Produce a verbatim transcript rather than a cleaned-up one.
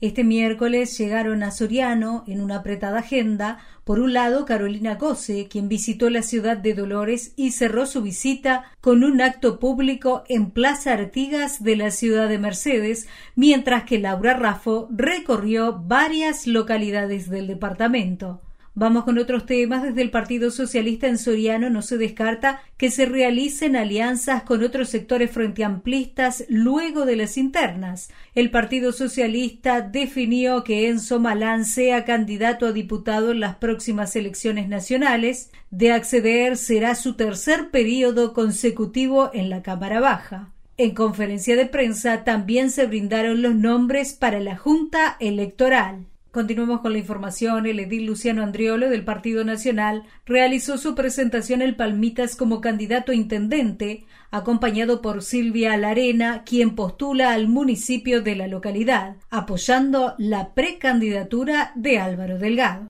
Este miércoles llegaron a Soriano en una apretada agenda. Por un lado, Carolina Cose, quien visitó la ciudad de Dolores y cerró su visita con un acto público en Plaza Artigas de la ciudad de Mercedes, mientras que Laura Raffo recorrió varias localidades del departamento. Vamos con otros temas. Desde el Partido Socialista en Soriano no se descarta que se realicen alianzas con otros sectores frente amplistas luego de las internas. El Partido Socialista definió que Enzo Malán sea candidato a diputado en las próximas elecciones nacionales. De acceder, será su tercer periodo consecutivo en la Cámara Baja. En conferencia de prensa también se brindaron los nombres para la Junta Electoral. Continuamos con la información. El edil Luciano Andriolo del Partido Nacional realizó su presentación en Palmitas como candidato a intendente, acompañado por Silvia Larena, quien postula al municipio de la localidad, apoyando la precandidatura de Álvaro Delgado.